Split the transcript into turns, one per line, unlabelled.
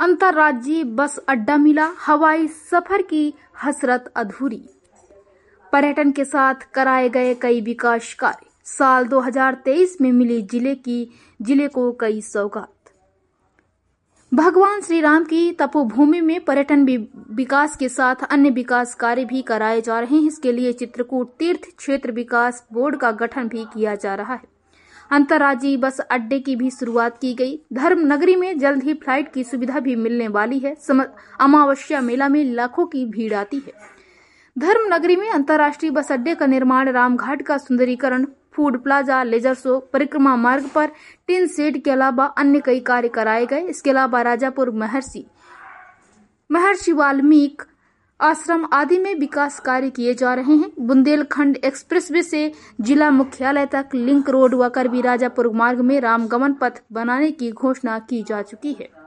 अंतर्राज्यीय बस अड्डा मिला, हवाई सफर की हसरत अधूरी। पर्यटन के साथ कराए गए कई विकास कार्य, साल 2023 में मिली जिले को कई सौगात। भगवान श्री राम की तपोभूमि में पर्यटन विकास के साथ अन्य विकास कार्य भी कराए जा रहे हैं। इसके लिए चित्रकूट तीर्थ क्षेत्र विकास बोर्ड का गठन भी किया जा रहा है। अंतर्राज्यीय बस अड्डे की भी शुरुआत की गई। धर्म नगरी में जल्द ही फ्लाइट की सुविधा भी मिलने वाली है। अमावस्या मेला में लाखों की भीड़ आती है। धर्म नगरी में अंतर्राष्ट्रीय बस अड्डे का निर्माण, रामघाट का सुंदरीकरण, फूड प्लाजा, लेजर शो, परिक्रमा मार्ग पर टिन शेड के अलावा अन्य कई कार्य कराए गए। इसके अलावा राजापुर महर्षि वाल्मीकि आश्रम आदि में विकास कार्य किए जा रहे हैं। बुंदेलखंड एक्सप्रेसवे से जिला मुख्यालय तक लिंक रोड व करबी राजापुर मार्ग में रामगमन पथ बनाने की घोषणा की जा चुकी है।